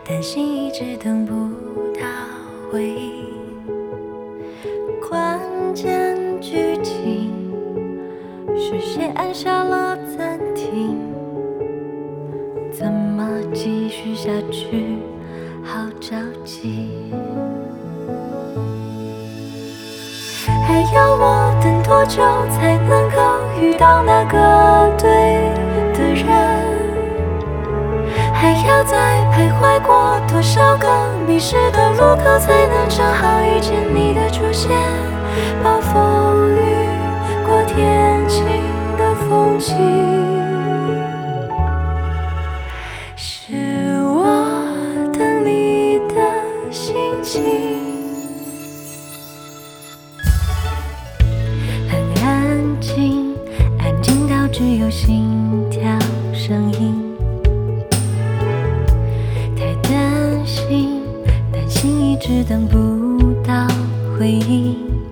但心一直等不到回应。关键剧情是谁按下了暂停？怎么继续下去？好着急。还要我等多久才能够遇到那个对的人？还要再徘徊过多少个迷失的路口，才能正好遇见你的出现？暴风雨过天晴的风景，是我等你的心情。很安静，安静到只有心跳声音。太担心，担心一直等不到回应。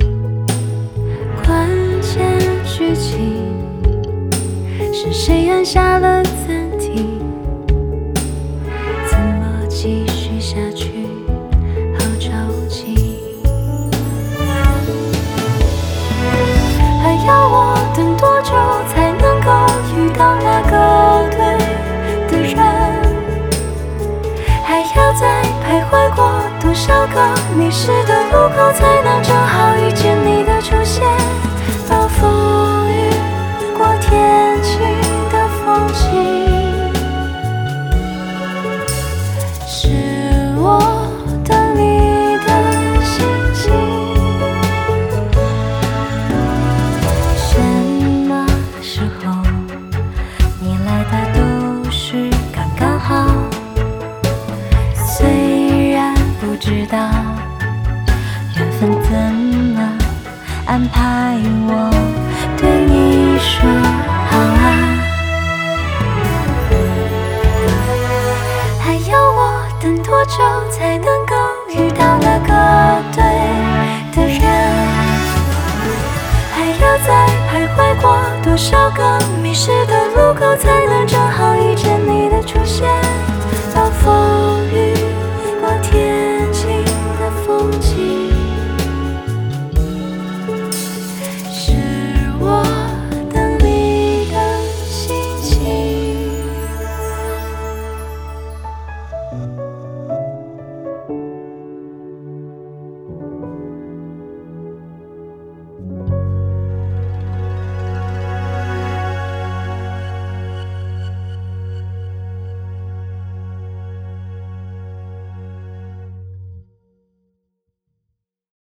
关键剧情是谁按下了暂停？怎么继续下去？好着急。还要我等多久才能够遇到那个对的人？还要再徘徊过多少个迷失的路口，才能正好遇见你的出现？暴风雨过天晴的风景，是我等你的心情。什么时候你来的都是刚刚好，虽然不知道缘分怎么安排，我对你说好啊。还要我等多久才能够遇到那个对的人？还要再徘徊过多少个迷失的路口，才能正好遇见你的出现？暴风